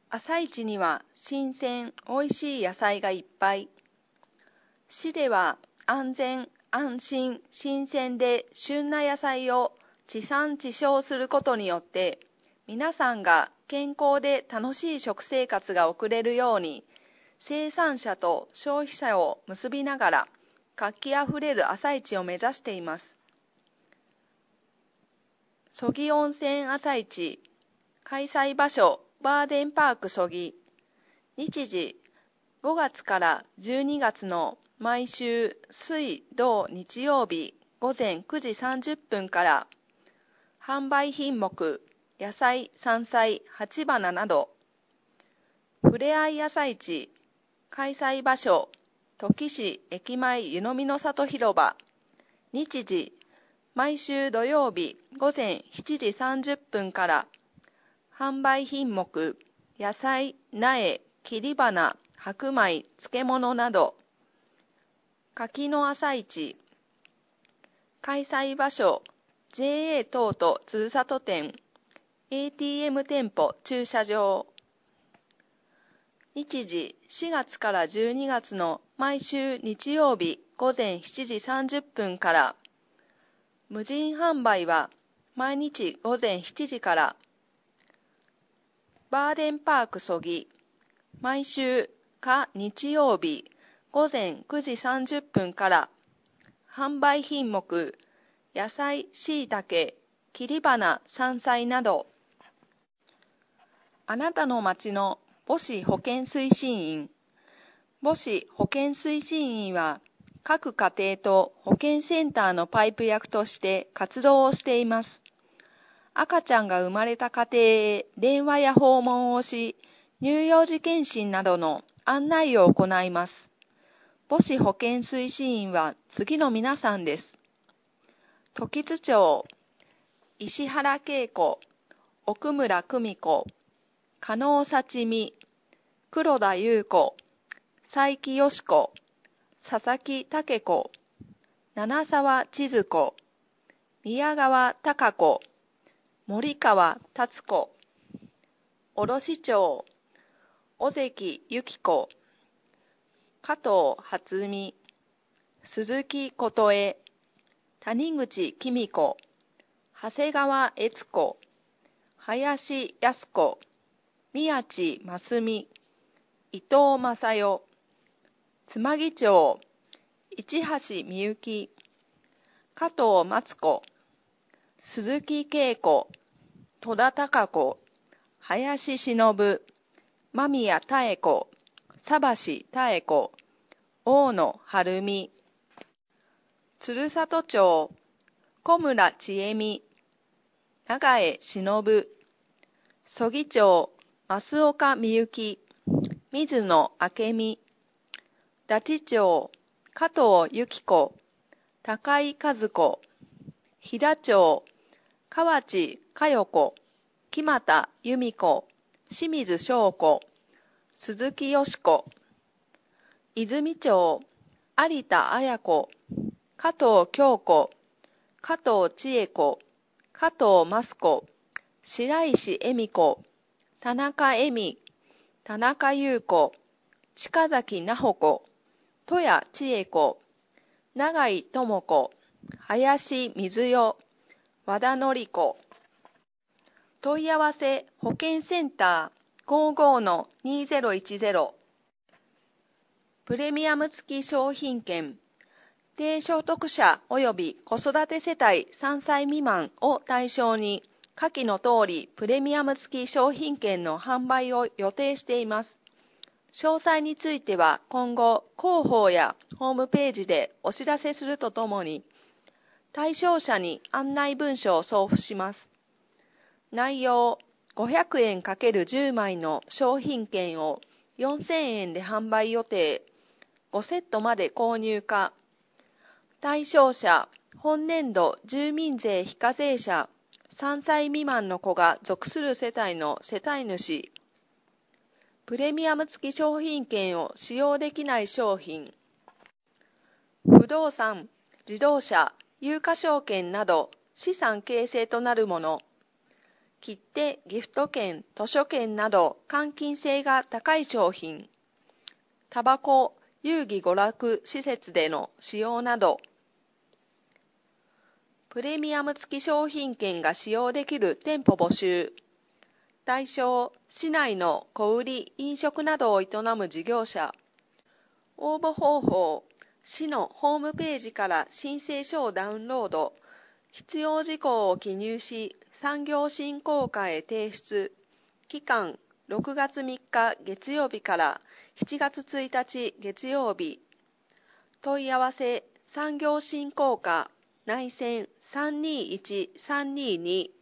朝市には新鮮、おいしい野菜がいっぱい。市では安全、安心、新鮮で旬な野菜を地産地消することによって、皆さんが健康で楽しい食生活が送れるように、生産者と消費者を結びながら、活気あふれる朝市を目指しています。曽木温泉朝市、開催場所バーデンパーク曽木。日時5月から12月の毎週水土日曜日午前9時30分から、販売品目野菜、山菜、鉢花など。ふれあい朝市、開催場所土岐市駅前湯飲みの里広場。日時毎週土曜日午前7時30分から、販売品目野菜、苗、切り花、白米、漬物など。柿の朝市、開催場所 JA 東都鶴里店 ATM 店舗駐車場。日時4月から12月の毎週日曜日午前7時30分から、無人販売は毎日午前7時から、バーデンパーク曽木、毎週火日曜日午前9時30分から、販売品目野菜、しいたけ、切り花、山菜など。あなたの町の母子保健推進員。母子保健推進員は、各家庭と保健センターのパイプ役として活動をしています。赤ちゃんが生まれた家庭へ電話や訪問をし、乳幼児健診などの案内を行います。母子保健推進員は次の皆さんです。時津町、石原恵子、奥村久美子、加納幸美、黒田優子、佐伯よし子、佐々木武子、七沢千鶴子、宮川貴子、森川達子。卸町、尾関由紀子、加藤初美、鈴木琴恵、谷口紀美子、長谷川悦子、林康子、宮地真澄、伊藤正代。妻木町、市橋美幸、加藤松子、鈴木恵子、戸田貴子、林忍、間宮妙子、佐橋妙子、大野晴美。鶴里町、小村千恵美、長江忍。曽木町、増岡美幸、水野明美。大地町、加藤由紀子、高井和子。飛騨町、河内佳代子、木俣由美子、清水翔子、鈴木よし子。泉町、有田綾子、加藤京子、加藤千恵子、加藤益子、白石恵美子、田中恵美、田中優子、近崎奈穂子、戸谷千恵子、永井智子、林水代、和田典子。問い合わせ保健センター 55-2010。プレミアム付き商品券、低所得者及び子育て世帯3歳未満を対象に、下記の通りプレミアム付き商品券の販売を予定しています。詳細については今後、広報やホームページでお知らせするとともに、対象者に案内文書を送付します。内容、500円 ×10 枚の商品券を4000円で販売予定。5セットまで購入可。対象者、本年度住民税非課税者、3歳未満の子が属する世帯の世帯主。プレミアム付き商品券を使用できない商品。不動産、自動車、有価証券など資産形成となるもの。 切手、ギフト券、図書券など換金性が高い商品、タバコ、遊戯娯楽施設での使用など、プレミアム付き商品券が使用できる店舗募集。対象、市内の小売、飲食などを営む事業者。応募方法、市のホームページから申請書をダウンロード。必要事項を記入し、産業振興課へ提出。期間、6月3日月曜日から7月1日月曜日。問い合わせ、産業振興課内線321-322